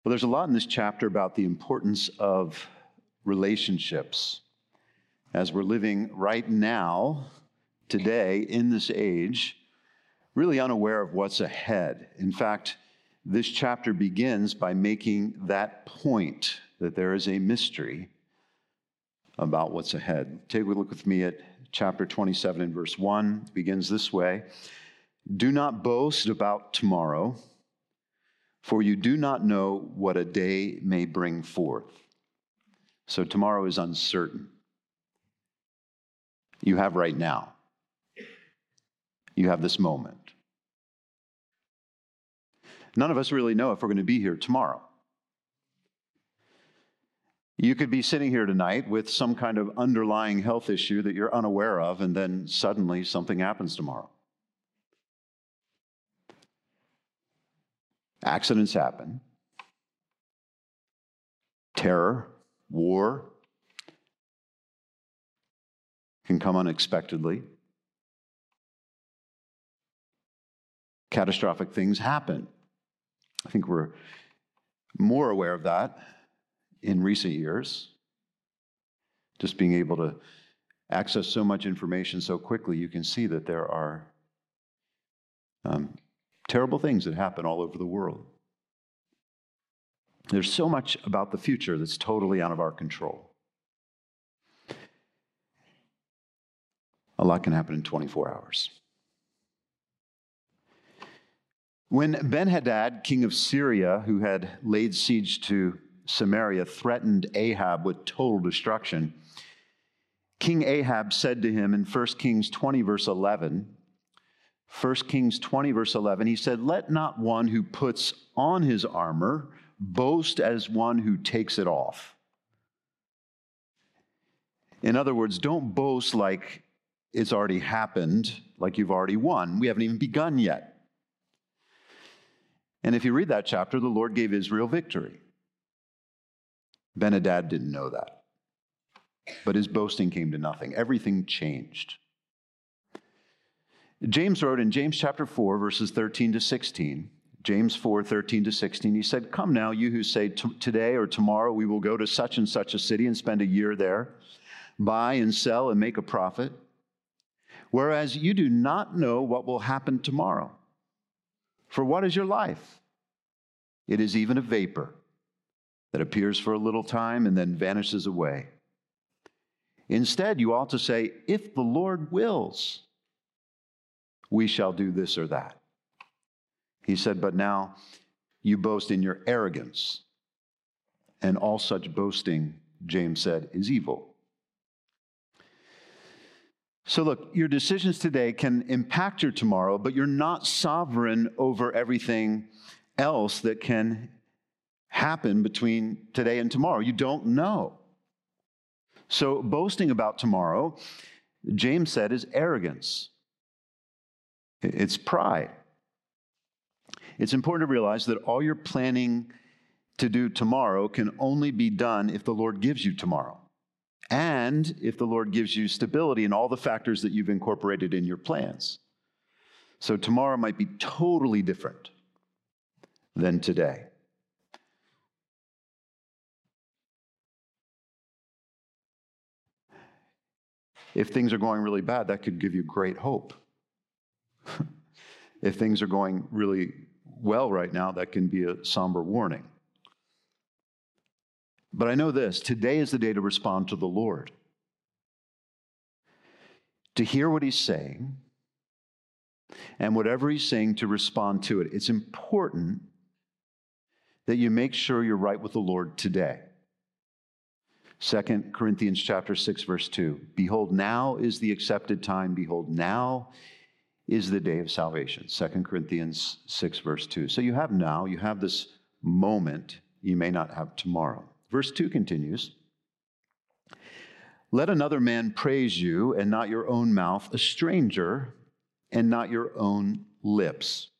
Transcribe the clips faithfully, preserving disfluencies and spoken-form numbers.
Well, there's a lot in this chapter about the importance of relationships. As we're living right now, today, in this age, really unaware of what's ahead. In fact, this chapter begins by making that point, that there is a mystery about what's ahead. Take a look with me at chapter twenty-seven and verse one. It begins this way. Do not boast about tomorrow, for you do not know what a day may bring forth. So tomorrow is uncertain. You have right now. You have this moment. None of us really know if we're going to be here tomorrow. You could be sitting here tonight with some kind of underlying health issue that you're unaware of, and then suddenly something happens tomorrow. Accidents happen. Terror, war can come unexpectedly. Catastrophic things happen. I think we're more aware of that in recent years. Just being able to access so much information so quickly, you can see that there are um, terrible things that happen all over the world. There's so much about the future that's totally out of our control. A lot can happen in twenty-four hours. When Ben-Hadad, king of Syria, who had laid siege to Samaria, threatened Ahab with total destruction, King Ahab said to him in First Kings twenty, verse eleven, First Kings twenty, verse eleven, he said, "Let not one who puts on his armor boast as one who takes it off." In other words, don't boast like it's already happened, like you've already won. We haven't even begun yet. And if you read that chapter, the Lord gave Israel victory. Ben-Hadad didn't know that. But his boasting came to nothing. Everything changed. James wrote in James chapter four, verses thirteen to sixteen, James four, thirteen to sixteen, he said, "Come now, you who say today or tomorrow we will go to such and such a city and spend a year there, buy and sell and make a profit, whereas you do not know what will happen tomorrow. For what is your life? It is even a vapor that appears for a little time and then vanishes away. Instead, you ought to say, if the Lord wills, we shall do this or that." He said, "But now you boast in your arrogance, and all such boasting," James said, "is evil." So look, your decisions today can impact your tomorrow, but you're not sovereign over everything else that can happen between today and tomorrow. You don't know. So boasting about tomorrow, James said, is arrogance. It's pride. It's important to realize that all you're planning to do tomorrow can only be done if the Lord gives you tomorrow. And if the Lord gives you stability in all the factors that you've incorporated in your plans. So tomorrow might be totally different than today. If things are going really bad, that could give you great hope. If things are going really well right now, that can be a somber warning. But I know this, today is the day to respond to the Lord. To hear what he's saying, and whatever he's saying, to respond to it. It's important that you make sure you're right with the Lord today. Second Corinthians chapter six, verse two. "Behold, now is the accepted time. Behold, now is the day of salvation." Second Corinthians six, verse two. So you have now, you have this moment. You may not have tomorrow. Verse two continues, "Let another man praise you, and not your own mouth, a stranger, and not your own lips."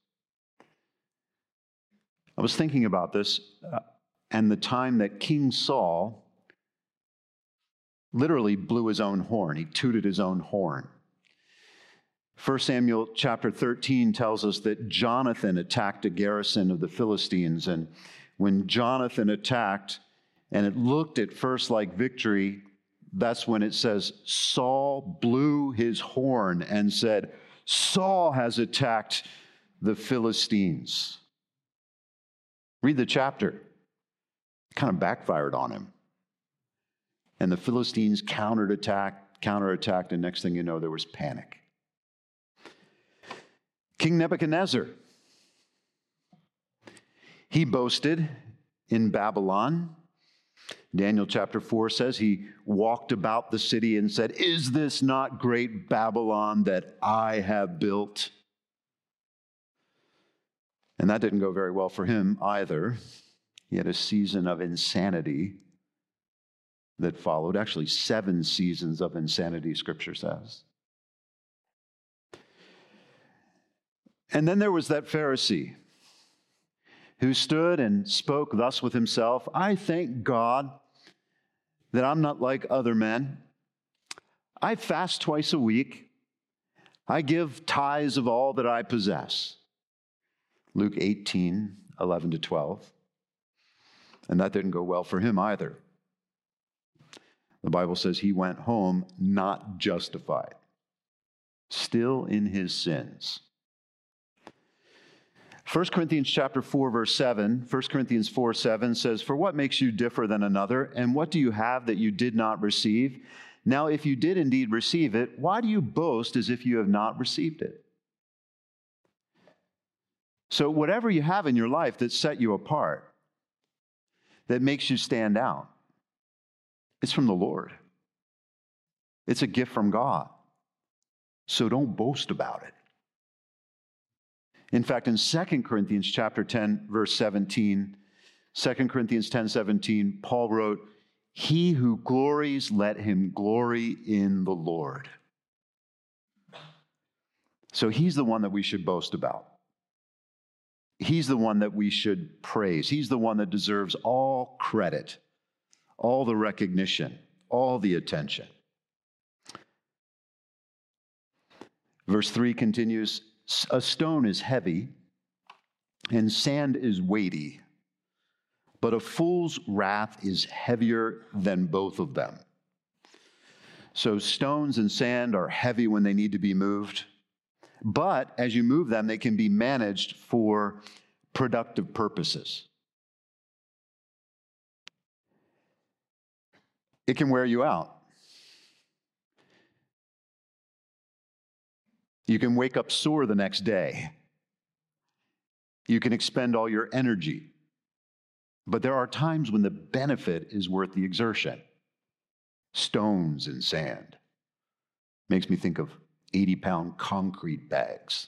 I was thinking about this uh, and the time that King Saul literally blew his own horn. He tooted his own horn. First Samuel chapter thirteen tells us that Jonathan attacked a garrison of the Philistines, and when Jonathan attacked, and it looked at first like victory, that's when it says Saul blew his horn and said, Saul has attacked the Philistines. Read the chapter. It kind of backfired on him. And the Philistines countered attack, counterattacked, and next thing you know, there was panic. King Nebuchadnezzar, he boasted in Babylon. Daniel chapter four says he walked about the city and said, "Is this not great Babylon that I have built?" And that didn't go very well for him either. He had a season of insanity that followed. Actually, seven seasons of insanity, Scripture says. And then there was that Pharisee who stood and spoke thus with himself, "I thank God that I'm not like other men. I fast twice a week. I give tithes of all that I possess." Luke eighteen, eleven to twelve. And that didn't go well for him either. The Bible says he went home not justified, still in his sins. First Corinthians chapter four, verse seven, First Corinthians four, seven says, "For what makes you differ than another? And what do you have that you did not receive? Now, if you did indeed receive it, why do you boast as if you have not received it?" So whatever you have in your life that set you apart, that makes you stand out, it's from the Lord. It's a gift from God. So don't boast about it. In fact, in Second Corinthians chapter ten, verse seventeen, Second Corinthians ten, seventeen, Paul wrote, "He who glories, let him glory in the Lord." So he's the one that we should boast about. He's the one that we should praise. He's the one that deserves all credit, all the recognition, all the attention. Verse three continues, "A stone is heavy and sand is weighty, but a fool's wrath is heavier than both of them." So stones and sand are heavy when they need to be moved, but as you move them, they can be managed for productive purposes. It can wear you out. You can wake up sore the next day. You can expend all your energy. But there are times when the benefit is worth the exertion. Stones and sand. Makes me think of eighty-pound concrete bags.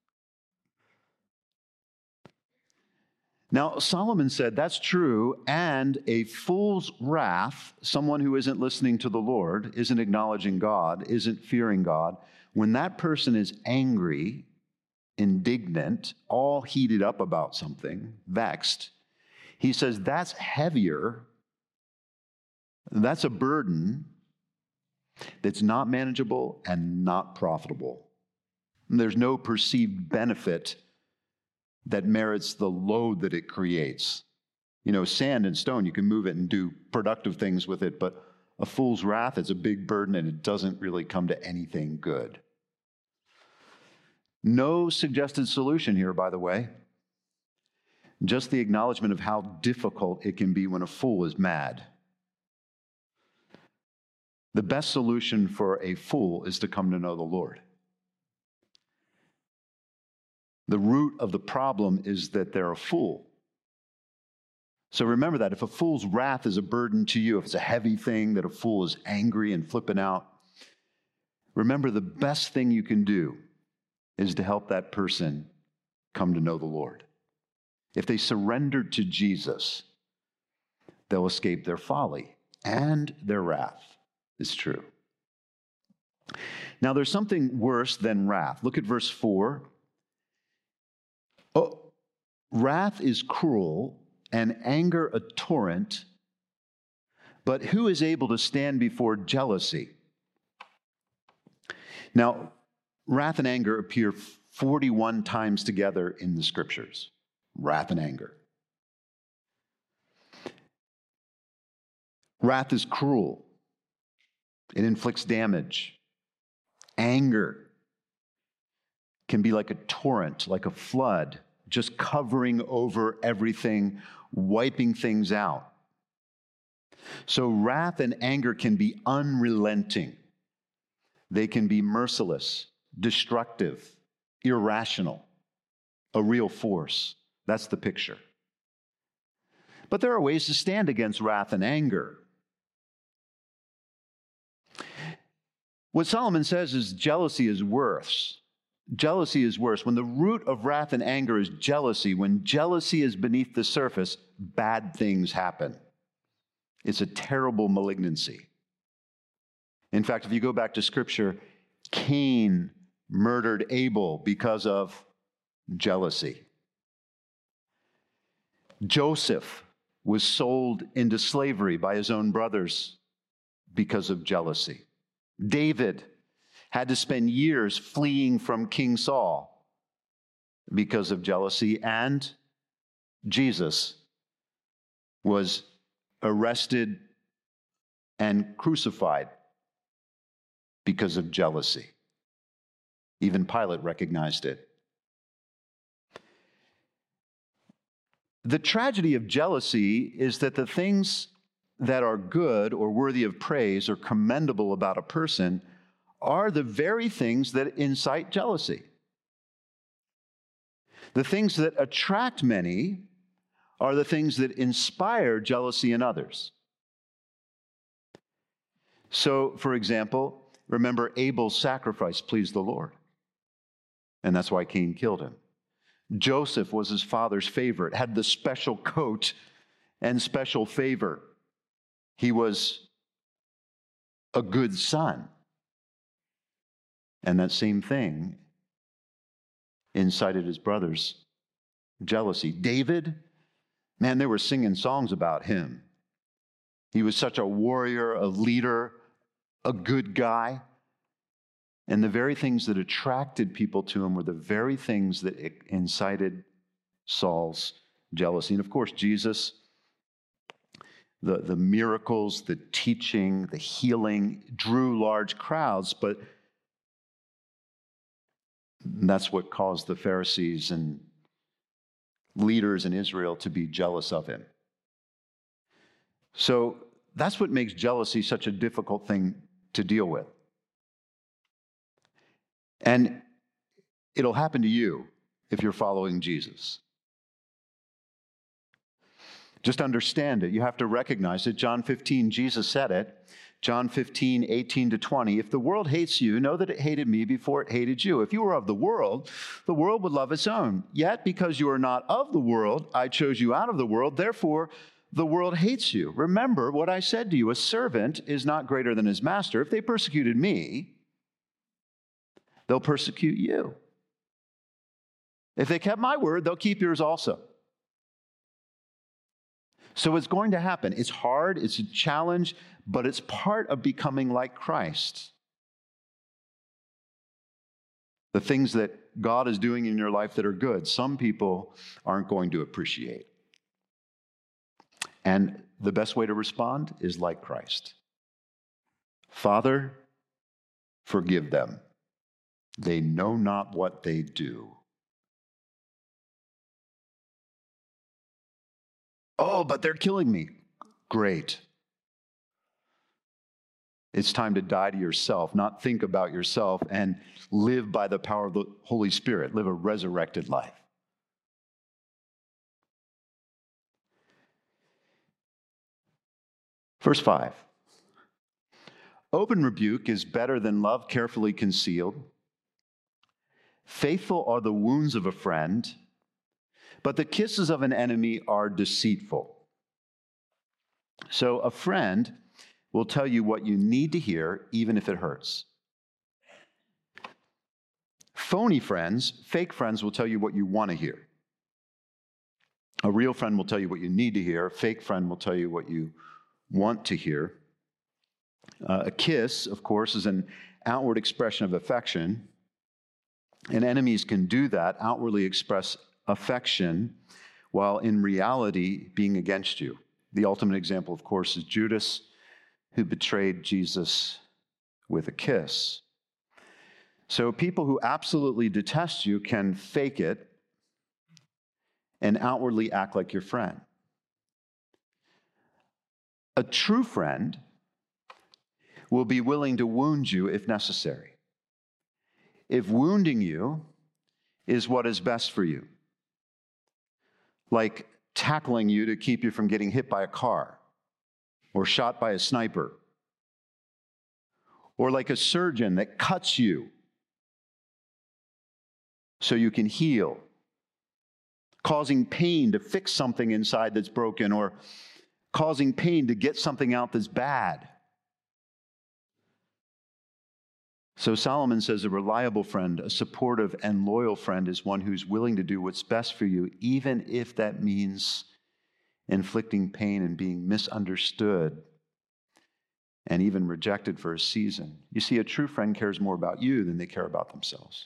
Now, Solomon said that's true, and a fool's wrath, someone who isn't listening to the Lord, isn't acknowledging God, isn't fearing God, when that person is angry, indignant, all heated up about something, vexed, he says that's heavier, that's a burden that's not manageable and not profitable. And there's no perceived benefit that merits the load that it creates. You know, sand and stone, you can move it and do productive things with it, but a fool's wrath is a big burden and it doesn't really come to anything good. No suggested solution here, by the way. Just the acknowledgement of how difficult it can be when a fool is mad. The best solution for a fool is to come to know the Lord. The root of the problem is that they're a fool. So remember that. If a fool's wrath is a burden to you, if it's a heavy thing, that a fool is angry and flipping out, remember the best thing you can do is to help that person come to know the Lord. If they surrender to Jesus, they'll escape their folly and their wrath. It's true. Now, there's something worse than wrath. Look at verse four. Oh, wrath is cruel and anger a torrent, but who is able to stand before jealousy? Now, wrath and anger appear forty-one times together in the Scriptures. Wrath and anger. Wrath is cruel. It inflicts damage. Anger can be like a torrent, like a flood, just covering over everything, wiping things out. So wrath and anger can be unrelenting. They can be merciless, destructive, irrational, a real force. That's the picture. But there are ways to stand against wrath and anger. What Solomon says is jealousy is worse. Jealousy is worse. When the root of wrath and anger is jealousy, when jealousy is beneath the surface, bad things happen. It's a terrible malignancy. In fact, if you go back to Scripture, Cain murdered Abel because of jealousy. Joseph was sold into slavery by his own brothers because of jealousy. David had to spend years fleeing from King Saul because of jealousy, and Jesus was arrested and crucified because of jealousy. Even Pilate recognized it. The tragedy of jealousy is that the things that are good or worthy of praise or commendable about a person are the very things that incite jealousy. The things that attract many are the things that inspire jealousy in others. So, for example, remember Abel's sacrifice pleased the Lord, and that's why Cain killed him. Joseph was his father's favorite, had the special coat and special favor. He was a good son. And that same thing incited his brothers' jealousy. David, man, they were singing songs about him. He was such a warrior, a leader, a good guy. And the very things that attracted people to him were the very things that incited Saul's jealousy. And of course, Jesus, the, the miracles, the teaching, the healing drew large crowds, but that's what caused the Pharisees and leaders in Israel to be jealous of him. So that's what makes jealousy such a difficult thing to deal with. And it'll happen to you if you're following Jesus. Just understand it. You have to recognize it. John fifteen, Jesus said it. John fifteen, eighteen to twenty. If the world hates you, know that it hated me before it hated you. If you were of the world, the world would love its own. Yet because you are not of the world, I chose you out of the world. Therefore, the world hates you. Remember what I said to you. A servant is not greater than his master. If they persecuted me, they'll persecute you. If they kept my word, they'll keep yours also. So it's going to happen. It's hard, it's a challenge, but it's part of becoming like Christ. The things that God is doing in your life that are good, some people aren't going to appreciate. And the best way to respond is like Christ. Father, forgive them. They know not what they do. Oh, but they're killing me. Great. It's time to die to yourself, not think about yourself, and live by the power of the Holy Spirit. Live a resurrected life. Verse five. Open rebuke is better than love carefully concealed. Faithful are the wounds of a friend, but the kisses of an enemy are deceitful. So a friend will tell you what you need to hear, even if it hurts. Phony friends, fake friends, will tell you what you want to hear. A real friend will tell you what you need to hear. A fake friend will tell you what you want to hear. Uh, a kiss, of course, is an outward expression of affection. And enemies can do that, outwardly express affection, while in reality being against you. The ultimate example, of course, is Judas who betrayed Jesus with a kiss. So people who absolutely detest you can fake it and outwardly act like your friend. A true friend will be willing to wound you if necessary, if wounding you is what is best for you, like tackling you to keep you from getting hit by a car or shot by a sniper, or like a surgeon that cuts you so you can heal, causing pain to fix something inside that's broken, or causing pain to get something out that's bad. So Solomon says a reliable friend, a supportive and loyal friend is one who's willing to do what's best for you, even if that means inflicting pain and being misunderstood and even rejected for a season. You see, a true friend cares more about you than they care about themselves.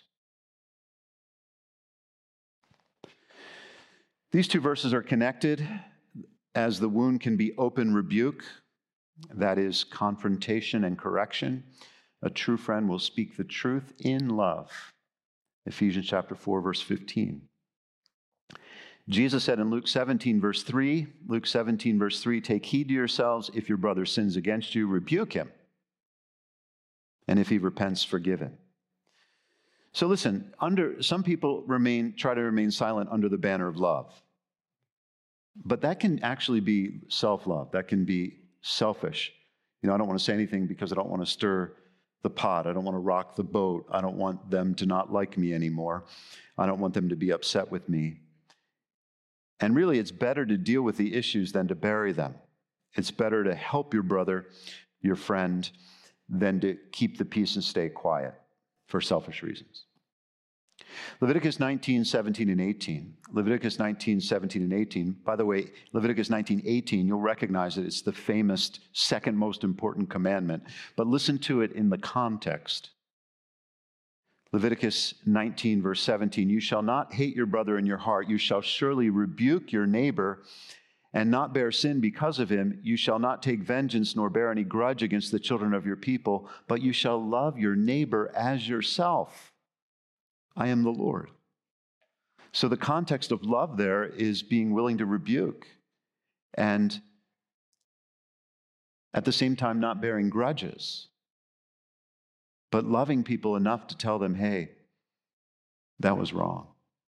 These two verses are connected, as the wound can be open rebuke, that is confrontation and correction. A true friend will speak the truth in love. Ephesians chapter four, verse fifteen. Jesus said in Luke seventeen, verse three, Luke seventeen, verse three, take heed to yourselves. If your brother sins against you, rebuke him. And if he repents, forgive him. So listen, under some people remain try to remain silent under the banner of love. But that can actually be self-love. That can be selfish. You know, I don't want to say anything because I don't want to stir the pot. I don't want to rock the boat. I don't want them to not like me anymore. I don't want them to be upset with me. And really, it's better to deal with the issues than to bury them. It's better to help your brother, your friend, than to keep the peace and stay quiet for selfish reasons. Leviticus nineteen, seventeen, and eighteen. Leviticus nineteen, seventeen, and eighteen. By the way, Leviticus nineteen, eighteen, you'll recognize that it's the famous second most important commandment. But listen to it in the context. Leviticus nineteen, verse seventeen, you shall not hate your brother in your heart. You shall surely rebuke your neighbor and not bear sin because of him. You shall not take vengeance nor bear any grudge against the children of your people, but you shall love your neighbor as yourself. I am the Lord. So the context of love there is being willing to rebuke and at the same time not bearing grudges, but loving people enough to tell them, hey, that was wrong.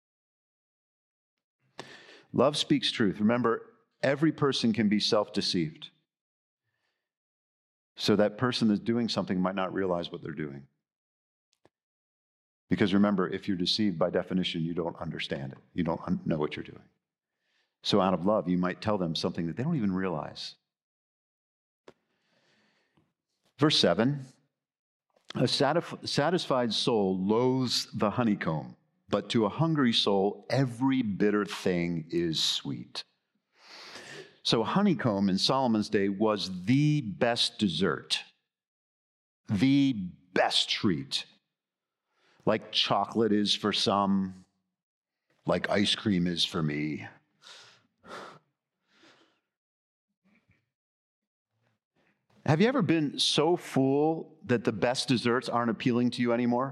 Love speaks truth. Remember, every person can be self-deceived. So that person that's doing something might not realize what they're doing. Because remember, if you're deceived, by definition, you don't understand it. You don't un- know what you're doing. So out of love, you might tell them something that they don't even realize. Verse seven, a satisf- satisfied soul loathes the honeycomb, but to a hungry soul, every bitter thing is sweet. So honeycomb in Solomon's day was the best dessert, the best treat. Like chocolate is for some, like ice cream is for me. Have you ever been so full that the best desserts aren't appealing to you anymore?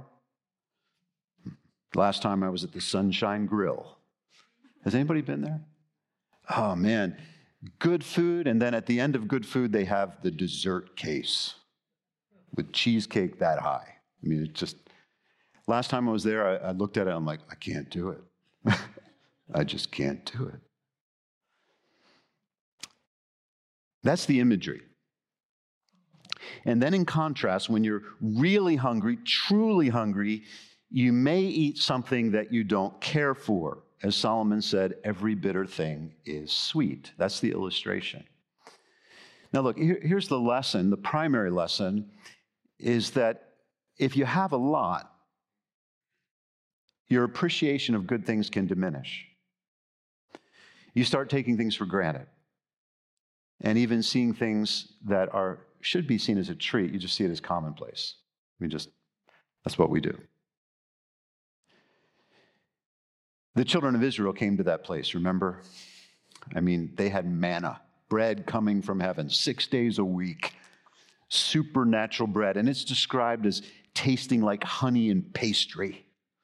Last time I was at the Sunshine Grill. Has anybody been there? Oh man, good food, and then at the end of good food, they have the dessert case with cheesecake that high. I mean, it's just, last time I was there, I, I looked at it, I'm like, I can't do it. I just can't do it. That's the imagery. And then in contrast, when you're really hungry, truly hungry, you may eat something that you don't care for. As Solomon said, every bitter thing is sweet. That's the illustration. Now look, here, here's the lesson. The primary lesson is that if you have a lot, your appreciation of good things can diminish. You start taking things for granted. And even seeing things that are should be seen as a treat, you just see it as commonplace. We just, that's what we do. The children of Israel came to that place, remember? I mean, they had manna, bread coming from heaven, six days a week. supernatural bread, and it's described as tasting like honey and pastry.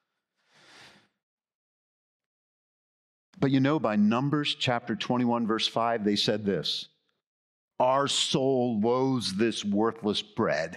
But you know, by Numbers chapter twenty-one, verse five, they said this: our soul loathes this worthless bread.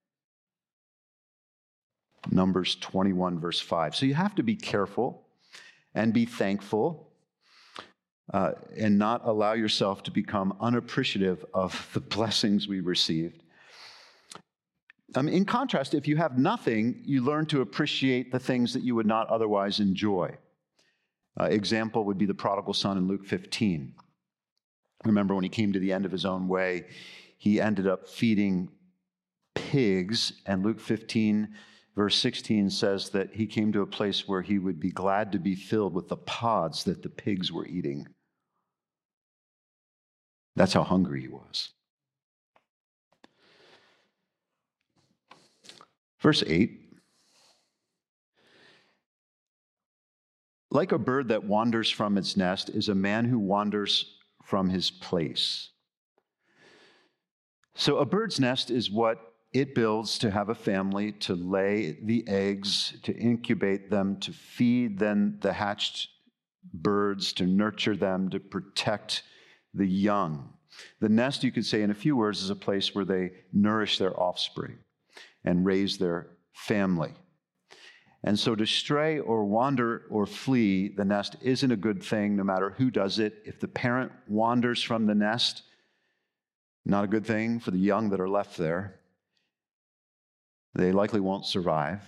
Numbers twenty-one, verse five. So you have to be careful and be thankful uh, and not allow yourself to become unappreciative of the blessings we received. Um, in contrast, if you have nothing, you learn to appreciate the things that you would not otherwise enjoy. Uh, example would be the prodigal son in Luke fifteen. Remember, when he came to the end of his own way, he ended up feeding pigs, and Luke fifteen, verse sixteen says that he came to a place where he would be glad to be filled with the pods that the pigs were eating. That's how hungry he was. Verse eight. Like a bird that wanders from its nest is a man who wanders from his place. So a bird's nest is what it builds to have a family, to lay the eggs, to incubate them, to feed then the hatched birds, to nurture them, to protect the young. The nest, you could say in a few words, is a place where they nourish their offspring and raise their family. And so to stray or wander or flee the nest isn't a good thing, no matter who does it. If the parent wanders from the nest, not a good thing for the young that are left there. They likely won't survive.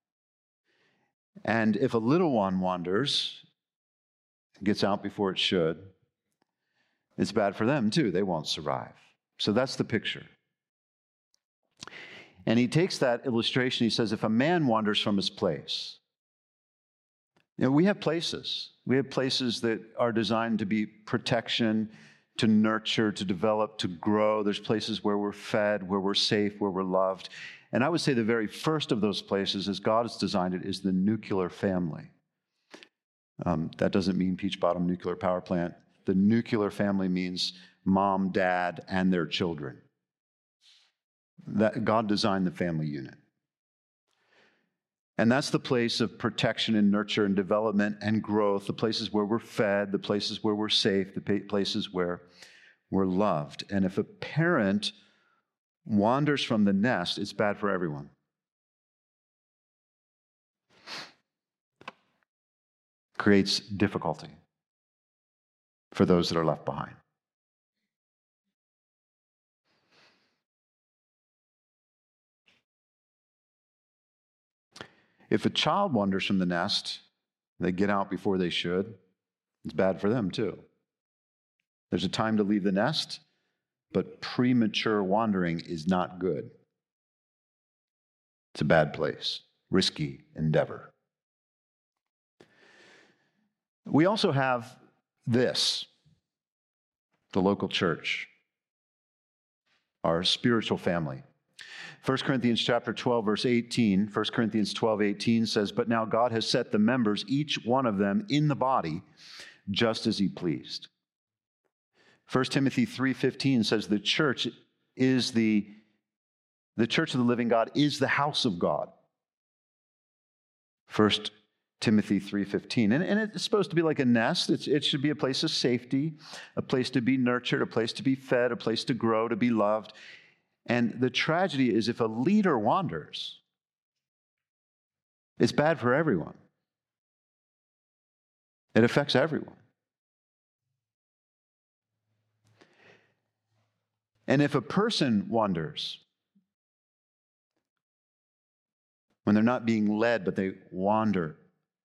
And if a little one wanders, gets out before it should, it's bad for them too. They won't survive. So that's the picture. And he takes that illustration, he says, if a man wanders from his place, you know, we have places. We have places that are designed to be protection, to nurture, to develop, to grow. There's places where we're fed, where we're safe, where we're loved. And I would say the very first of those places, as God has designed it, is the nuclear family. Um, that doesn't mean Peach Bottom Nuclear Power Plant. The nuclear family means mom, dad, and their children. That God designed the family unit. And that's the place of protection and nurture and development and growth, the places where we're fed, the places where we're safe, the places where we're loved. And if a parent wanders from the nest, it's bad for everyone. Creates difficulty for those that are left behind. If a child wanders from the nest, they get out before they should, it's bad for them too. There's a time to leave the nest, but premature wandering is not good. It's a bad place, risky endeavor. We also have this, the local church, our spiritual family. First Corinthians chapter twelve, verse eighteen, First Corinthians twelve, eighteen says, but now God has set the members, each one of them, in the body, just as he pleased. First Timothy three, fifteen says the church is the, the church of the living God is the house of God. First Timothy three, fifteen. And, and it's supposed to be like a nest. It's, it should be a place of safety, a place to be nurtured, a place to be fed, a place to grow, to be loved. And the tragedy is if a leader wanders, it's bad for everyone. It affects everyone. And if a person wanders, when they're not being led, but they wander,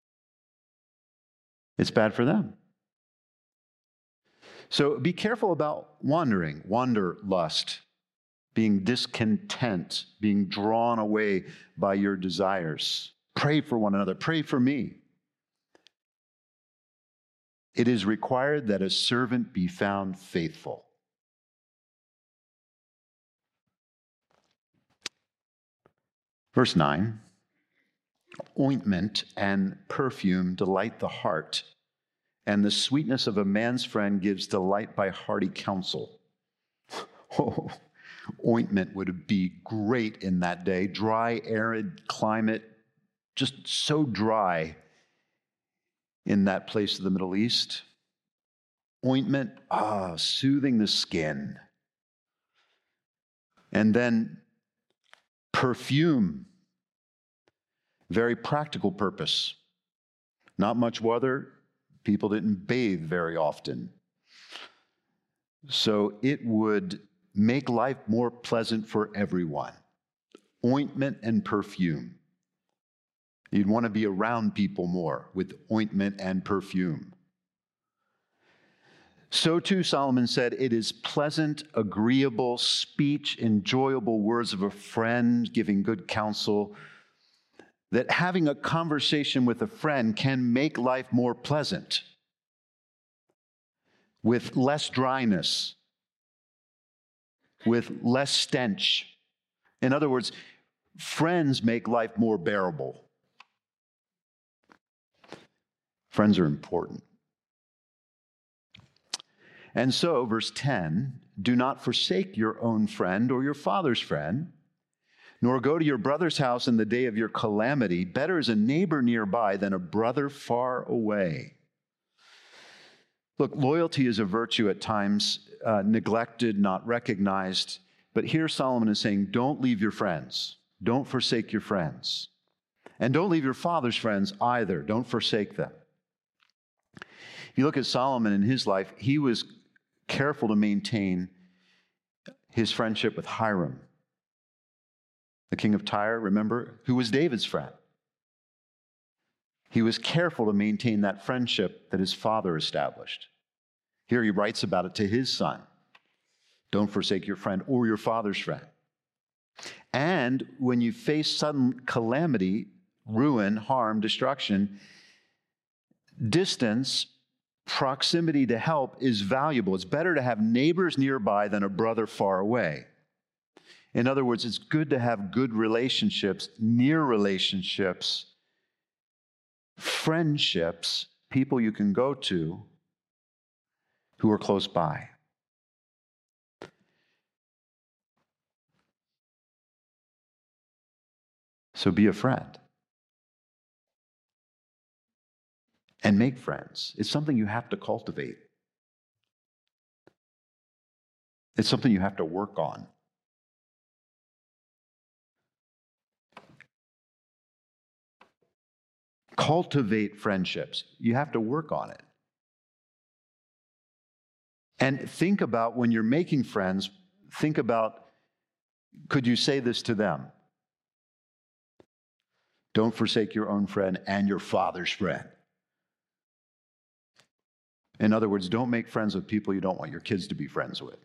it's bad for them. So be careful about wandering, wanderlust, being discontent, being drawn away by your desires. Pray for one another. Pray for me. It is required that a servant be found faithful. Verse nine, ointment and perfume delight the heart, and the sweetness of a man's friend gives delight by hearty counsel. Oh, Ointment would be great in that day. Dry, arid climate, just so dry in that place of the Middle East. Ointment, ah, soothing the skin. And then perfume, very practical purpose. Not much weather, people didn't bathe very often. So it would make life more pleasant for everyone. Ointment and perfume. You'd want to be around people more with ointment and perfume. So too, Solomon said, it is pleasant, agreeable speech, enjoyable words of a friend, giving good counsel, that having a conversation with a friend can make life more pleasant, with less dryness, with less stench. In other words, friends make life more bearable. Friends are important. And so, verse ten, do not forsake your own friend or your father's friend, nor go to your brother's house in the day of your calamity. Better is a neighbor nearby than a brother far away. Look, loyalty is a virtue at times uh, neglected, not recognized. But here Solomon is saying, don't leave your friends. Don't forsake your friends. And don't leave your father's friends either. Don't forsake them. If you look at Solomon in his life, he was careful to maintain his friendship with Hiram, the king of Tyre, remember, who was David's friend. He was careful to maintain that friendship that his father established. Here he writes about it to his son. Don't forsake your friend or your father's friend. And when you face sudden calamity, ruin, harm, destruction, distance, proximity to help is valuable. It's better to have neighbors nearby than a brother far away. In other words, it's good to have good relationships, near relationships, friendships, people you can go to who are close by. So be a friend. And make friends. It's something you have to cultivate. It's something you have to work on. Cultivate friendships. You have to work on it. And think about when you're making friends, think about, could you say this to them? Don't forsake your own friend and your father's friend. In other words, don't make friends with people you don't want your kids to be friends with.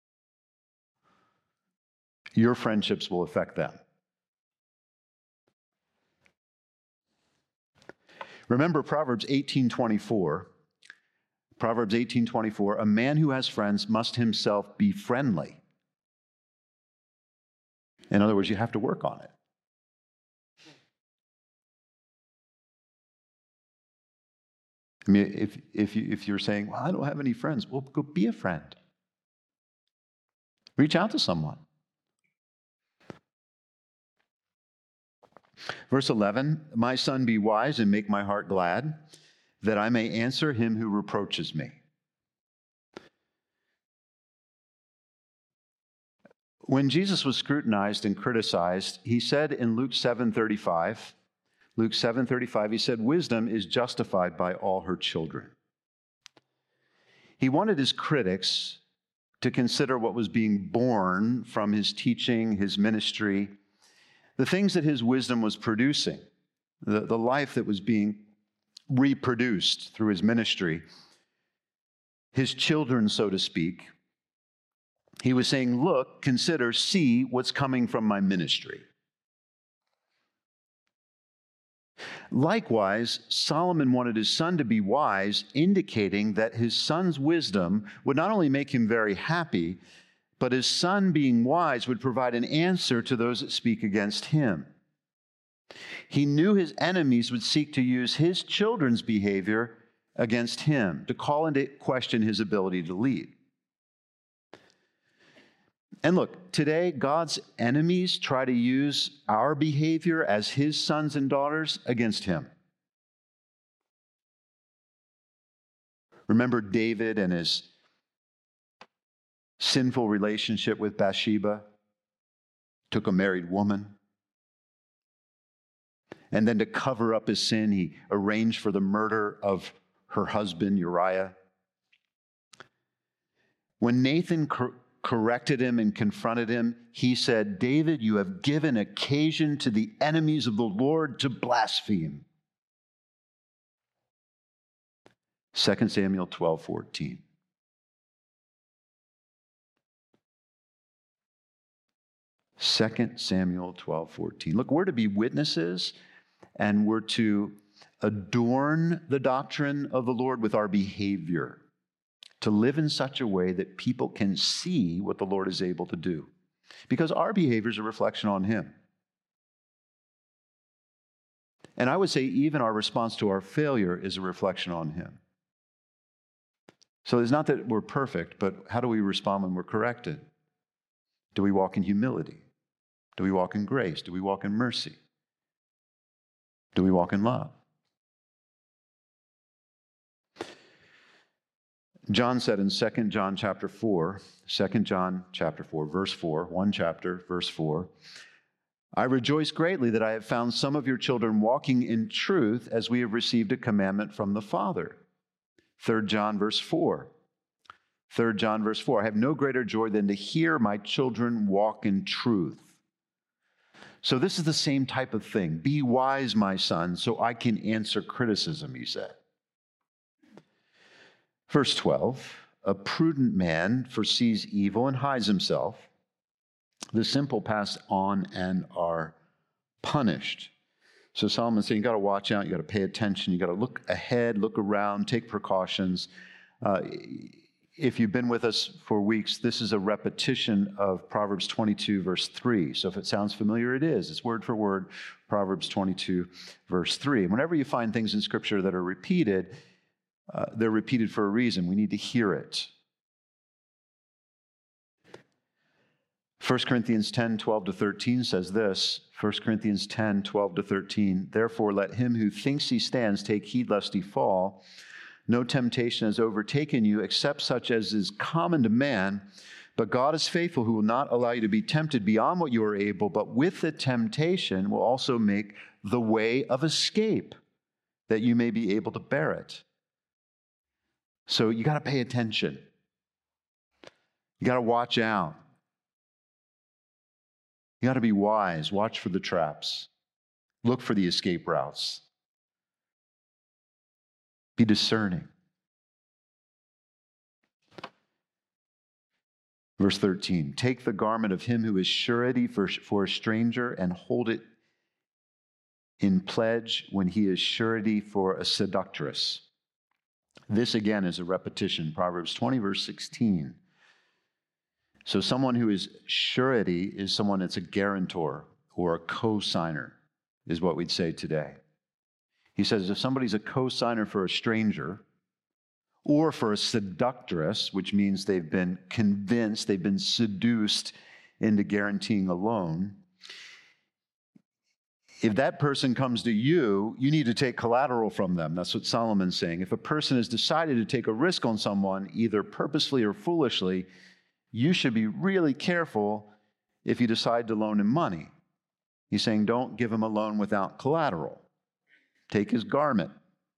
Your friendships will affect them. Remember Proverbs eighteen twenty-four. Proverbs eighteen twenty-four, a man who has friends must himself be friendly. In other words, you have to work on it. I mean, if, if, you, if you're saying, well, I don't have any friends, well, go be a friend. Reach out to someone. Verse eleven, my son, be wise and make my heart glad, that I may answer him who reproaches me. When Jesus was scrutinized and criticized, he said in Luke seven thirty-five, Luke seven thirty-five, he said, wisdom is justified by all her children. He wanted his critics to consider what was being born from his teaching, his ministry, the things that his wisdom was producing, the, the life that was being reproduced through his ministry, his children, so to speak. He was saying, look, consider, see what's coming from my ministry. Likewise, Solomon wanted his son to be wise, indicating that his son's wisdom would not only make him very happy, but his son being wise would provide an answer to those that speak against him. He knew his enemies would seek to use his children's behavior against him, to call into question his ability to lead. And look, today, God's enemies try to use our behavior as his sons and daughters against him. Remember David and his sinful relationship with Bathsheba? Took a married woman. And then to cover up his sin, he arranged for the murder of her husband, Uriah. When Nathan cor- corrected him and confronted him, he said, David, you have given occasion to the enemies of the Lord to blaspheme. Second Samuel twelve fourteen. Second Samuel twelve fourteen. Look, we're to be witnesses, and we're to adorn the doctrine of the Lord with our behavior, to live in such a way that people can see what the Lord is able to do. Because our behavior is a reflection on him. And I would say even our response to our failure is a reflection on him. So it's not that we're perfect, but how do we respond when we're corrected? Do we walk in humility? Do we walk in grace? Do we walk in mercy? Do we walk in love? John said in Second John chapter four, Second John chapter four, verse four, one chapter, verse four, I rejoice greatly that I have found some of your children walking in truth as we have received a commandment from the Father. Third John verse four. Third John verse four. I have no greater joy than to hear my children walk in truth. So this is the same type of thing. Be wise, my son, so I can answer criticism, he said. Verse twelve. A prudent man foresees evil and hides himself. The simple pass on and are punished. So Solomon's saying, you got to watch out, you got to pay attention, you got to look ahead, look around, take precautions. Uh, if you've been with us for weeks, this is a repetition of Proverbs twenty-two, verse three. So if it sounds familiar, it is. It's word for word, Proverbs twenty-two, verse three. And whenever you find things in Scripture that are repeated, uh, they're repeated for a reason. We need to hear it. First Corinthians ten, twelve to thirteen says this. First Corinthians ten, twelve to thirteen. Therefore, let him who thinks he stands take heed lest he fall. No temptation has overtaken you except such as is common to man. But God is faithful, who will not allow you to be tempted beyond what you are able, but with the temptation will also make the way of escape, that you may be able to bear it. So you got to pay attention. You got to watch out. You got to be wise. Watch for the traps. Look for the escape routes. Be discerning. Verse thirteen, take the garment of him who is surety for, for a stranger and hold it in pledge when he is surety for a seductress. This again is a repetition. Proverbs twenty, verse sixteen. So someone who is surety is someone that's a guarantor or a co-signer, is what we'd say today. He says if somebody's a co-signer for a stranger or for a seductress, which means they've been convinced, they've been seduced into guaranteeing a loan, if that person comes to you, you need to take collateral from them. That's what Solomon's saying. If a person has decided to take a risk on someone, either purposefully or foolishly, you should be really careful if you decide to loan him money. He's saying don't give him a loan without collateral. Take his garment.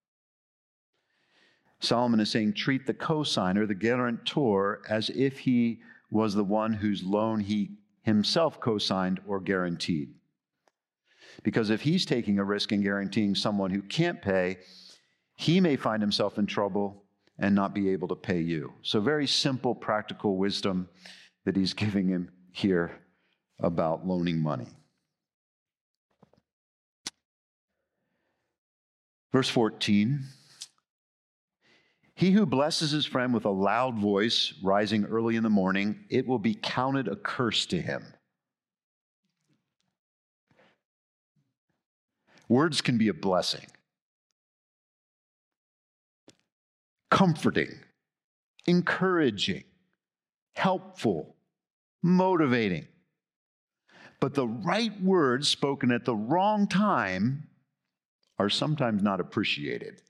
Solomon is saying treat the cosigner, the guarantor, as if he was the one whose loan he himself co-signed or guaranteed. Because if he's taking a risk and guaranteeing someone who can't pay, he may find himself in trouble and not be able to pay you. So very simple, practical wisdom that he's giving him here about loaning money. Verse fourteen, he who blesses his friend with a loud voice, rising early in the morning, it will be counted a curse to him. Words can be a blessing, comforting, encouraging, helpful, motivating. But the right words spoken at the wrong time are sometimes not appreciated.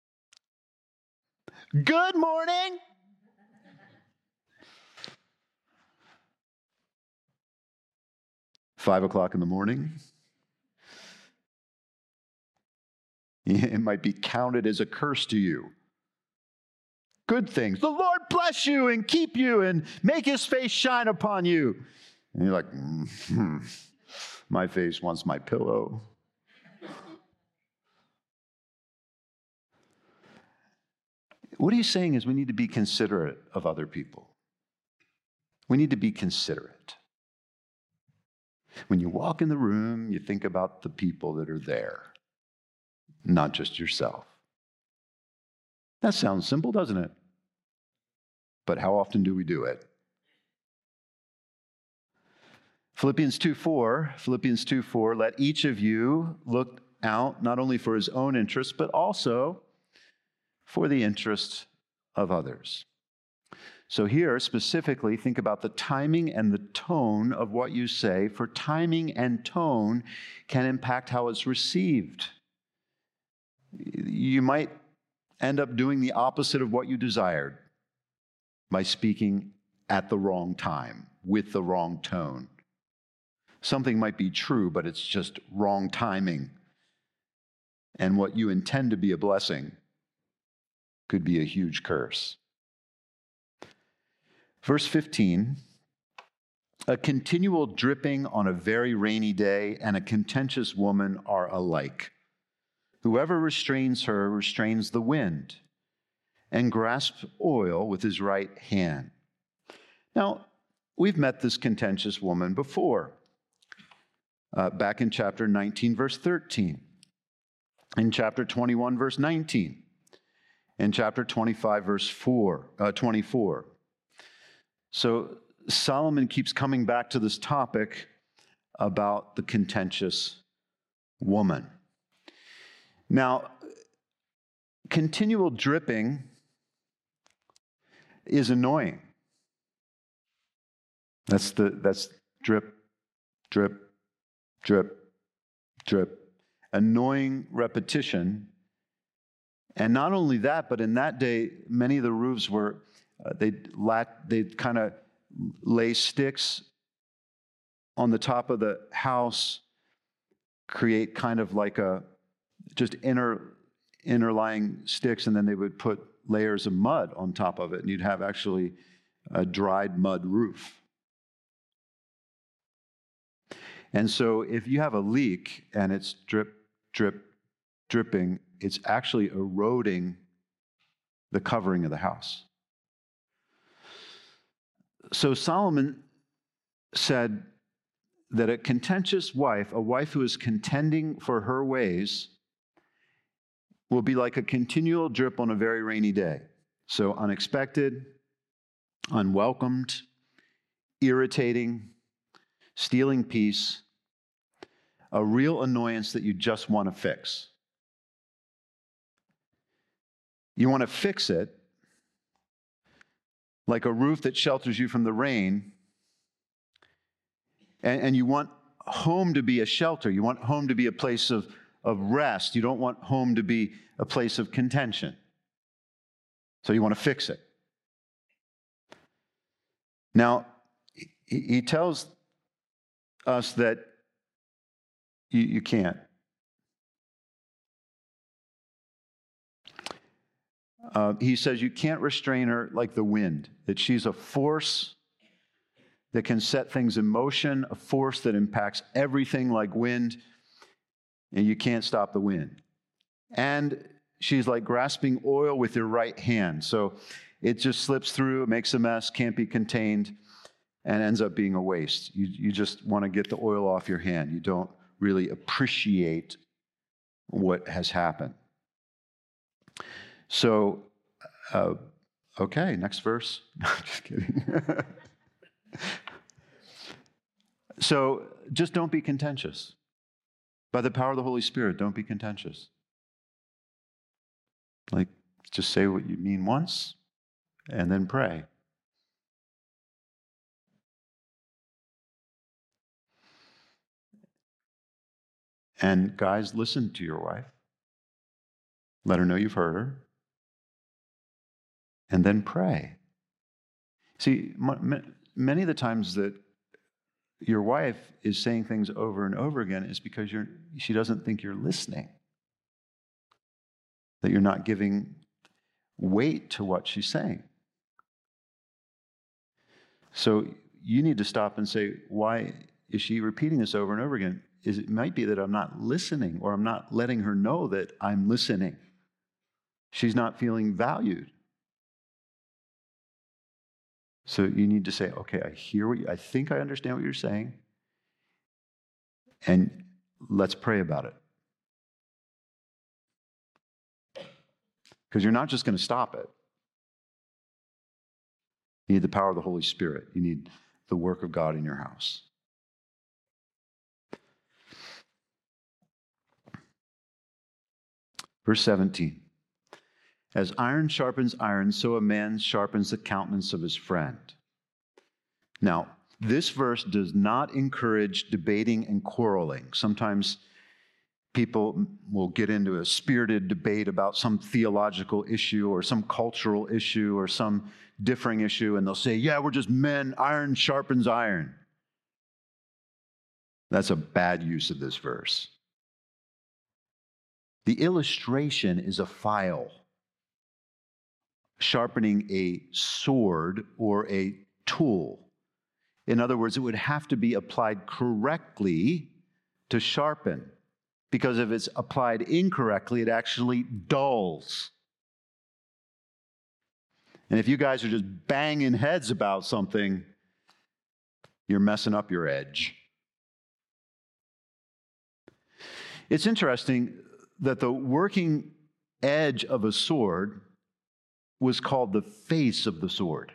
Good morning. Five o'clock in the morning. It might be counted as a curse to you. Good things. The Lord bless you and keep you and make his face shine upon you. And you're like, mm-hmm. My face wants my pillow. What he's saying is we need to be considerate of other people. We need to be considerate. When you walk in the room, you think about the people that are there, not just yourself. That sounds simple, doesn't it? But how often do we do it? Philippians two four, Philippians two four, let each of you look out not only for his own interests, but also for the interests of others. So here, specifically, think about the timing and the tone of what you say, for timing and tone can impact how it's received. You might end up doing the opposite of what you desired by speaking at the wrong time, with the wrong tone. Something might be true, but it's just wrong timing. And what you intend to be a blessing could be a huge curse. Verse fifteen, a continual dripping on a very rainy day and a contentious woman are alike. Whoever restrains her restrains the wind and grasps oil with his right hand. Now, we've met this contentious woman before, uh, back in chapter nineteen, verse thirteen, in chapter twenty-one, verse nineteen, in chapter twenty-five, verse four, uh, twenty-four. So Solomon keeps coming back to this topic about the contentious woman. Now, continual dripping is annoying. That's the that's drip, drip, drip, drip. Annoying repetition. And not only that, but in that day, many of the roofs were uh, they'd lat they'd kind of lay sticks on the top of the house, create kind of like a just inner interlying sticks, and then they would put layers of mud on top of it, and you'd have actually a dried mud roof. And so if you have a leak and it's drip, drip, dripping, it's actually eroding the covering of the house. So Solomon said that a contentious wife, a wife who is contending for her ways, will be like a continual drip on a very rainy day. So unexpected, unwelcomed, irritating, stealing peace, a real annoyance that you just want to fix. You want to fix it like a roof that shelters you from the rain, and, and you want home to be a shelter. You want home to be a place of, of rest. You don't want home to be a place of contention. So you want to fix it. Now, he, he tells us that you, you can't. Uh, he says you can't restrain her like the wind, that she's a force that can set things in motion, a force that impacts everything like wind, and you can't stop the wind. And she's like grasping oil with your right hand. So it just slips through, makes a mess, can't be contained, and ends up being a waste. You, you just want to get the oil off your hand. You don't really appreciate what has happened. So, uh, okay, next verse. Just kidding. So, just don't be contentious. By the power of the Holy Spirit, don't be contentious. Like, just say what you mean once, and then pray. And guys, listen to your wife. Let her know you've heard her. And then pray. See, many of the times that your wife is saying things over and over again is because you're, she doesn't think you're listening. That you're not giving weight to what she's saying. So you need to stop and say, why is she repeating this over and over again? Is it might be that I'm not listening, or I'm not letting her know that I'm listening. She's not feeling valued. So you need to say, okay, I hear what you, I think I understand what you're saying, and let's pray about it. Because you're not just going to stop it. You need the power of the Holy Spirit. You need the work of God in your house. Verse seventeen. As iron sharpens iron, so a man sharpens the countenance of his friend. Now, this verse does not encourage debating and quarreling. Sometimes people will get into a spirited debate about some theological issue or some cultural issue or some differing issue, and they'll say, yeah, we're just men, iron sharpens iron. That's a bad use of this verse. The illustration is a file sharpening a sword or a tool. In other words, it would have to be applied correctly to sharpen, because if it's applied incorrectly, it actually dulls. And if you guys are just banging heads about something, you're messing up your edge. It's interesting that the working edge of a sword was called the face of the sword.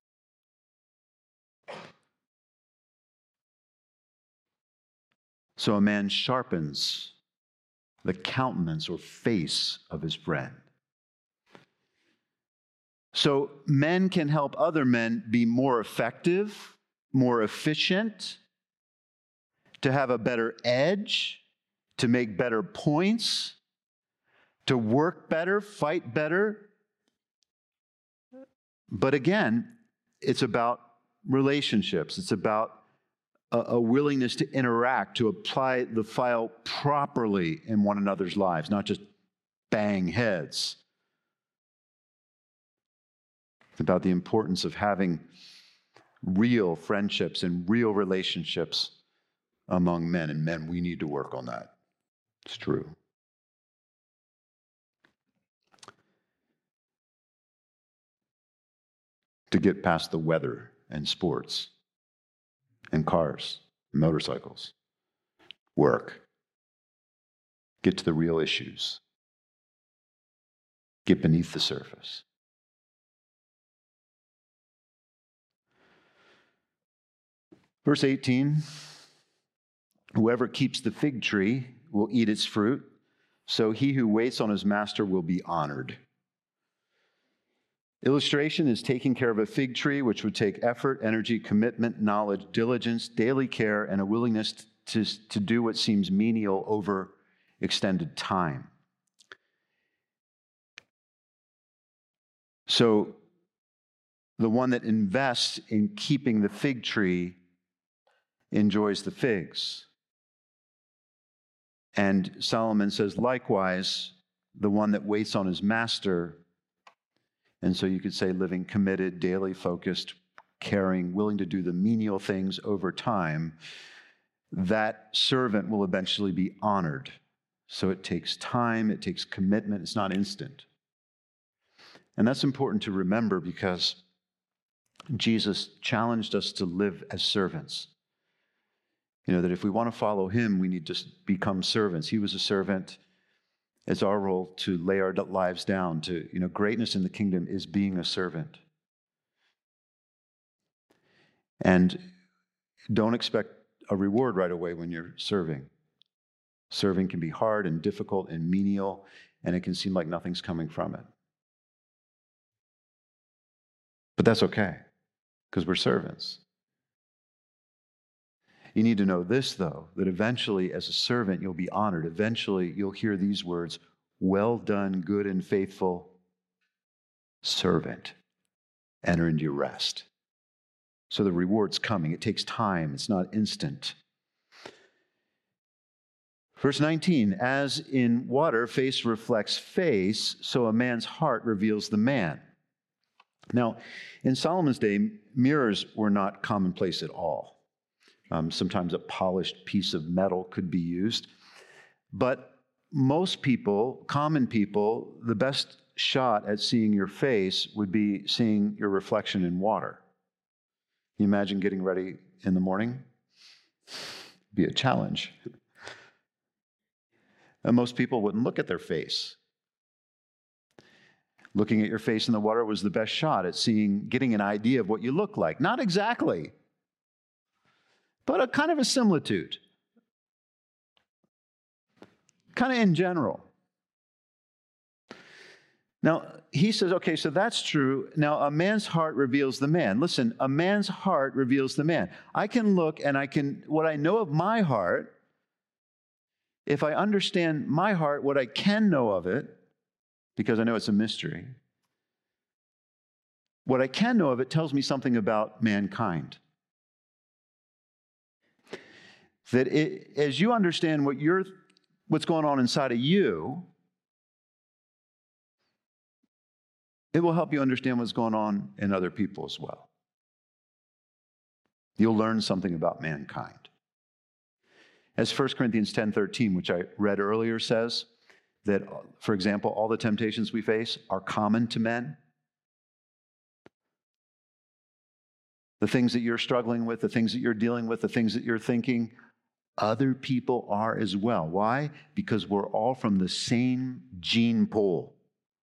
So a man sharpens the countenance or face of his friend. So men can help other men be more effective, more efficient, to have a better edge, to make better points, to work better, fight better. But again, it's about relationships. It's about a, a willingness to interact, to apply the file properly in one another's lives, not just bang heads. It's about the importance of having real friendships and real relationships among men. And men, we need to work on that. It's true. To get past the weather and sports and cars, and motorcycles, work. Get to the real issues. Get beneath the surface. Verse eighteen, whoever keeps the fig tree will eat its fruit, so he who waits on his master will be honored. Illustration is taking care of a fig tree, which would take effort, energy, commitment, knowledge, diligence, daily care, and a willingness to, to do what seems menial over extended time. So the one that invests in keeping the fig tree enjoys the figs. And Solomon says, likewise, the one that waits on his master. And so you could say living committed, daily focused, caring, willing to do the menial things over time, that servant will eventually be honored. So it takes time, it takes commitment, it's not instant. And that's important to remember because Jesus challenged us to live as servants. You know, that if we want to follow him, we need to become servants. He was a servant. It's our role to lay our lives down to, you know, greatness in the kingdom is being a servant. And don't expect a reward right away when you're serving. Serving can be hard and difficult and menial, and it can seem like nothing's coming from it. But that's okay, because we're servants. You need to know this, though, that eventually as a servant you'll be honored. Eventually you'll hear these words, well done, good and faithful servant. Enter into your rest. So the reward's coming. It takes time. It's not instant. Verse nineteen, as in water, face reflects face, so a man's heart reveals the man. Now, in Solomon's day, mirrors were not commonplace at all. Um, sometimes a polished piece of metal could be used. But most people, common people, the best shot at seeing your face would be seeing your reflection in water. Can you imagine getting ready in the morning? It'd be a challenge. And most people wouldn't look at their face. Looking at your face in the water was the best shot at seeing, getting an idea of what you look like. Not exactly, but a kind of a similitude. Kind of in general. Now, he says, okay, so that's true. Now, a man's heart reveals the man. Listen, a man's heart reveals the man. I can look and I can, what I know of my heart, if I understand my heart, what I can know of it, because I know it's a mystery, what I can know of it tells me something about mankind. That it, as you understand what you're, what's going on inside of you, it will help you understand what's going on in other people as well. You'll learn something about mankind. As First Corinthians ten thirteen, which I read earlier, says that, for example, all the temptations we face are common to men. The things that you're struggling with, the things that you're dealing with, the things that you're thinking, other people are as well. Why? Because we're all from the same gene pool.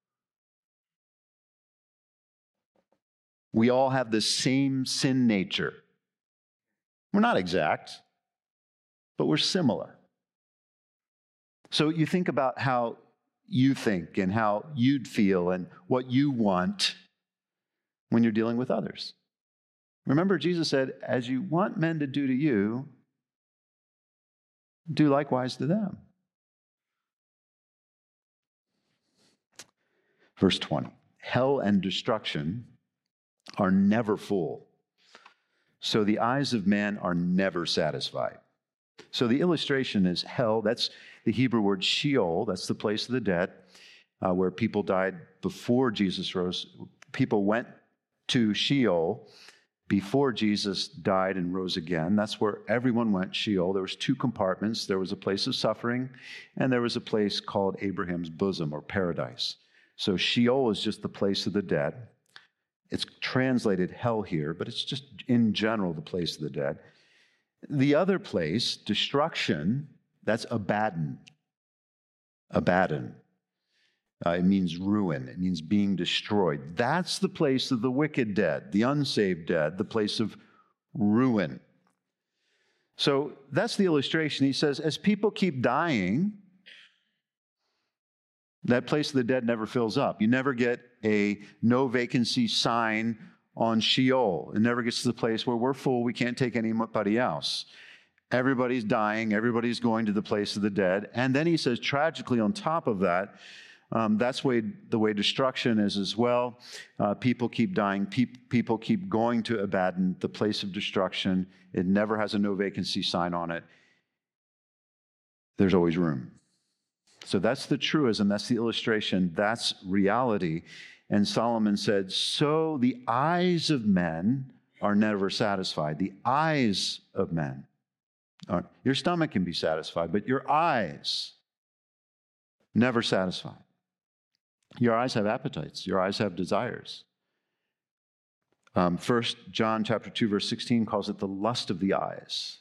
We all have the same sin nature. We're not exact, but we're similar. So you think about how you think and how you'd feel and what you want when you're dealing with others. Remember, Jesus said, as you want men to do to you, do likewise to them. Verse twenty, hell and destruction are never full, so the eyes of man are never satisfied. So the illustration is hell. That's the Hebrew word Sheol. That's the place of the dead, uh, where people died before Jesus rose. People went to Sheol before Jesus died and rose again. That's where everyone went, Sheol. There was two compartments. There was a place of suffering, and there was a place called Abraham's bosom, or paradise. So Sheol is just the place of the dead. It's translated hell here, but it's just in general the place of the dead. The other place, destruction, that's Abaddon. Abaddon. Uh, it means ruin. It means being destroyed. That's the place of the wicked dead, the unsaved dead, the place of ruin. So that's the illustration. He says, as people keep dying, that place of the dead never fills up. You never get a no vacancy sign on Sheol. It never gets to the place where we're full, we can't take anybody else. Everybody's dying, everybody's going to the place of the dead. And then he says, tragically on top of that, um, that's way, the way destruction is as well. Uh, people keep dying, pe- people keep going to Abaddon, the place of destruction. It never has a no vacancy sign on it. There's always room. So that's the truism, that's the illustration, that's reality. And Solomon said, so the eyes of men are never satisfied. The eyes of men. Are, your stomach can be satisfied, but your eyes never satisfied. Your eyes have appetites. Your eyes have desires. Um, First John chapter two, verse sixteen calls it the lust of the eyes.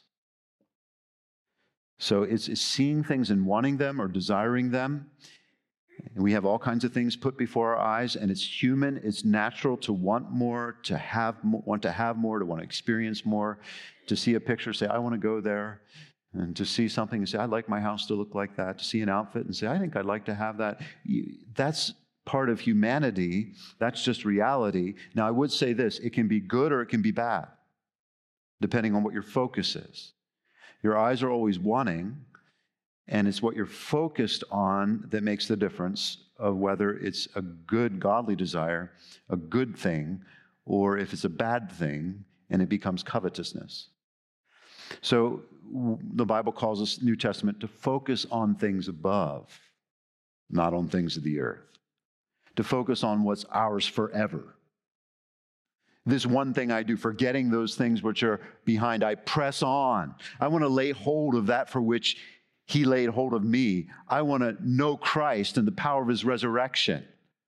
So it's, it's seeing things and wanting them or desiring them. And we have all kinds of things put before our eyes, and it's human, it's natural to want more, to have more, want to have more, to want to experience more, to see a picture, say, I want to go there, and to see something and say, I'd like my house to look like that, to see an outfit and say, I think I'd like to have that. That's part of humanity. That's just reality. Now, I would say this, it can be good or it can be bad, depending on what your focus is. Your eyes are always wanting, and it's what you're focused on that makes the difference of whether it's a good, godly desire, a good thing, or if it's a bad thing and it becomes covetousness. So the Bible calls us, New Testament, to focus on things above, not on things of the earth. To focus on what's ours forever. This one thing I do, forgetting those things which are behind, I press on. I want to lay hold of that for which he laid hold of me. I want to know Christ and the power of his resurrection.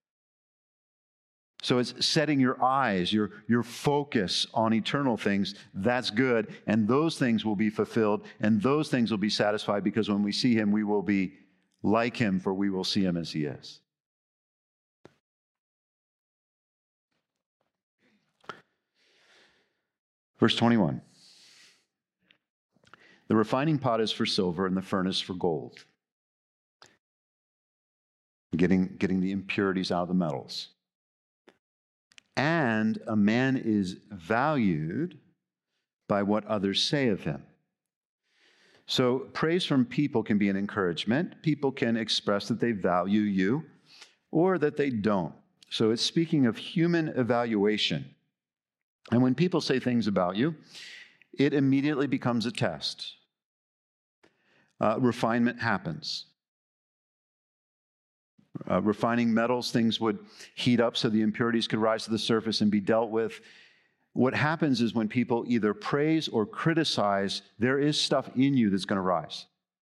So it's setting your eyes, your, your focus on eternal things. That's good. And those things will be fulfilled. And those things will be satisfied, because when we see him, we will be like him, for we will see him as he is. Verse twenty-one. The refining pot is for silver and the furnace for gold. Getting, getting the impurities out of the metals. And a man is valued by what others say of him. So praise from people can be an encouragement. People can express that they value you or that they don't. So it's speaking of human evaluation. And when people say things about you, it immediately becomes a test. Uh, refinement happens. Uh, refining metals, things would heat up so the impurities could rise to the surface and be dealt with. What happens is when people either praise or criticize, there is stuff in you that's going to rise.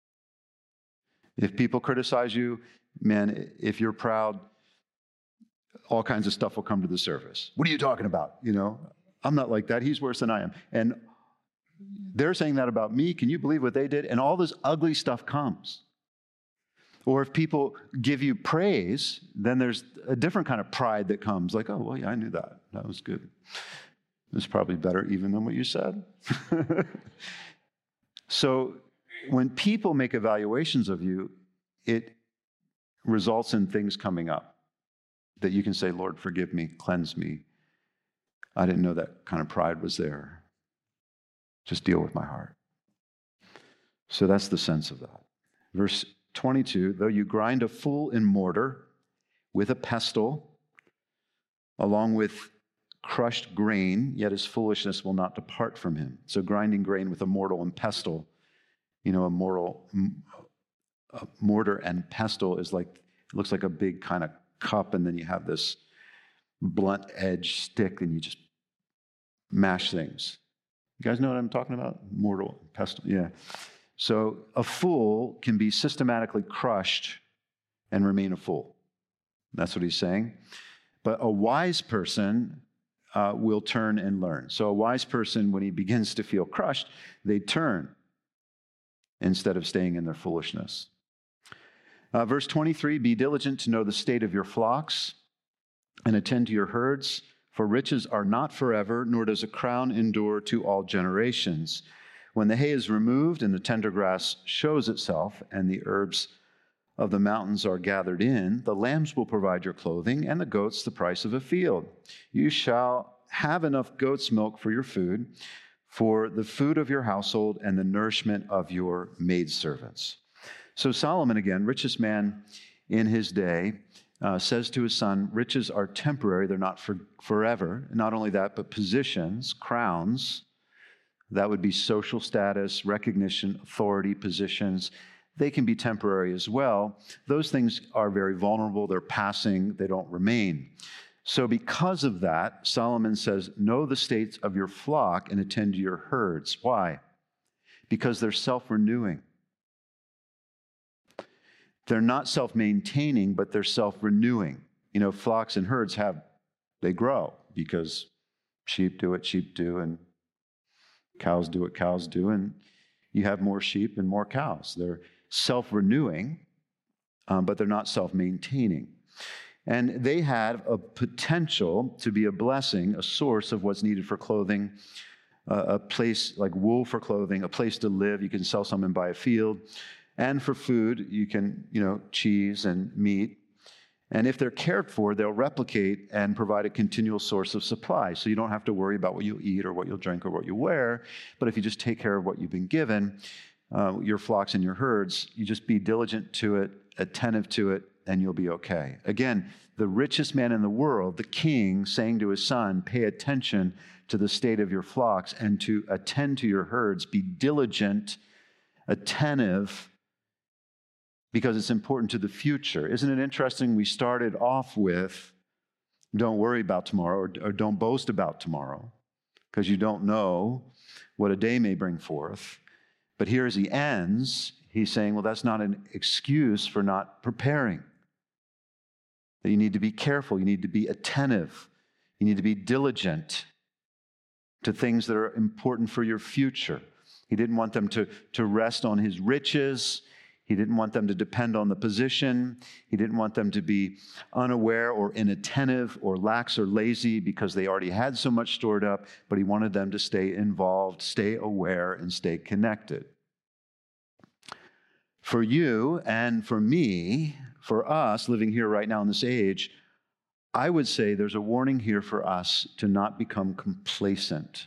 If people criticize you, man, if you're proud, all kinds of stuff will come to the surface. What are you talking about? You know, I'm not like that. He's worse than I am. And they're saying that about me. Can you believe what they did? And all this ugly stuff comes. Or if people give you praise, then there's a different kind of pride that comes. Like, oh, well, yeah, I knew that. That was good. It was probably better even than what you said. So when people make evaluations of you, it results in things coming up that you can say, Lord, forgive me, cleanse me. I didn't know that kind of pride was there. Just deal with my heart. So that's the sense of that. Verse twenty-two, though you grind a fool in mortar with a pestle, along with crushed grain, yet his foolishness will not depart from him. So grinding grain with a mortar and pestle, you know, a mortal, a mortar and pestle is like, it looks like a big kind of cup, and then you have this blunt edge stick, and you just mash things. You guys know what I'm talking about? Mortal, pestle, yeah. So a fool can be systematically crushed and remain a fool. That's what he's saying. But a wise person uh, will turn and learn. So a wise person, when he begins to feel crushed, they turn instead of staying in their foolishness. Uh, verse twenty-three, be diligent to know the state of your flocks and attend to your herds, for riches are not forever, nor does a crown endure to all generations. When the hay is removed and the tender grass shows itself, and the herbs of the mountains are gathered in, the lambs will provide your clothing, and the goats the price of a field. You shall have enough goat's milk for your food, for the food of your household and the nourishment of your maidservants. So Solomon, again, richest man in his day, uh, says to his son, riches are temporary, they're not for forever. Not only that, but positions, crowns, that would be social status, recognition, authority, positions. They can be temporary as well. Those things are very vulnerable. They're passing. They don't remain. So because of that, Solomon says, know the states of your flock and attend to your herds. Why? Because they're self-renewing. They're not self-maintaining, but they're self-renewing. You know, flocks and herds have, they grow because sheep do what sheep do, and cows do what cows do, and you have more sheep and more cows. They're self-renewing, um, but they're not self-maintaining. And they have a potential to be a blessing, a source of what's needed for clothing, uh, a place like wool for clothing, a place to live. You can sell some and buy a field. And for food, you can, you know, cheese and meat. And if they're cared for, they'll replicate and provide a continual source of supply. So you don't have to worry about what you'll eat or what you'll drink or what you wear. But if you just take care of what you've been given, uh, your flocks and your herds, you just be diligent to it, attentive to it, and you'll be okay. Again, the richest man in the world, the king, saying to his son, pay attention to the state of your flocks and to attend to your herds. Be diligent, attentive, because it's important to the future. Isn't it interesting? We started off with, don't worry about tomorrow, or, or don't boast about tomorrow, because you don't know what a day may bring forth. But here as he ends, he's saying, well, that's not an excuse for not preparing. That you need to be careful, you need to be attentive, you need to be diligent to things that are important for your future. He didn't want them to, to rest on his riches. He didn't want them to depend on the position. He didn't want them to be unaware or inattentive or lax or lazy because they already had so much stored up, but he wanted them to stay involved, stay aware, and stay connected. For you and for me, for us living here right now in this age, I would say there's a warning here for us to not become complacent.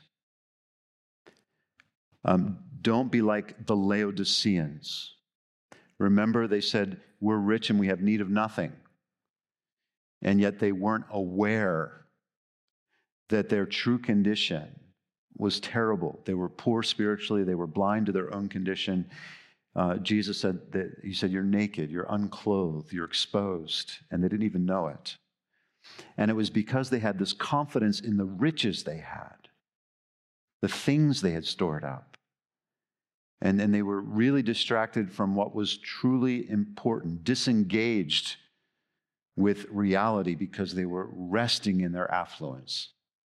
Um, don't be like the Laodiceans. Remember, they said, we're rich and we have need of nothing. And yet they weren't aware that their true condition was terrible. They were poor spiritually. They were blind to their own condition. Uh, Jesus said that, he said, you're naked, you're unclothed, you're exposed. And they didn't even know it. And it was because they had this confidence in the riches they had, the things they had stored up. And, and they were really distracted from what was truly important, disengaged with reality because they were resting in their affluence.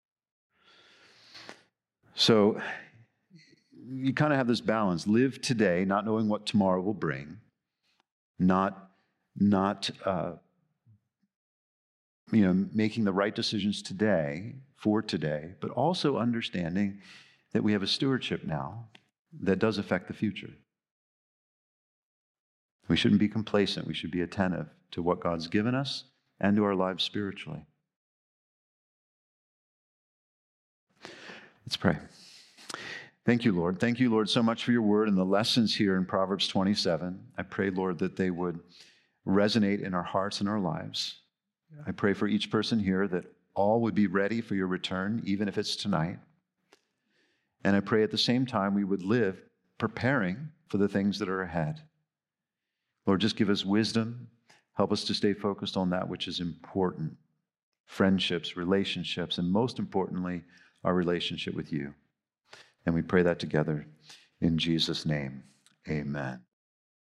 So you kind of have this balance. Live today, not knowing what tomorrow will bring, not, not uh, you know, making the right decisions today for today, but also understanding that we have a stewardship now that does affect the future. We shouldn't be complacent. We should be attentive to what God's given us and to our lives spiritually. Let's pray. Thank you, Lord. Thank you, Lord, so much for your word and the lessons here in Proverbs twenty-seven. I pray, Lord, that they would resonate in our hearts and our lives. I pray for each person here that all would be ready for your return, even if it's tonight. And I pray at the same time we would live preparing for the things that are ahead. Lord, just give us wisdom. Help us to stay focused on that which is important. Friendships, relationships, and most importantly, our relationship with you. And we pray that together in Jesus' name. Amen.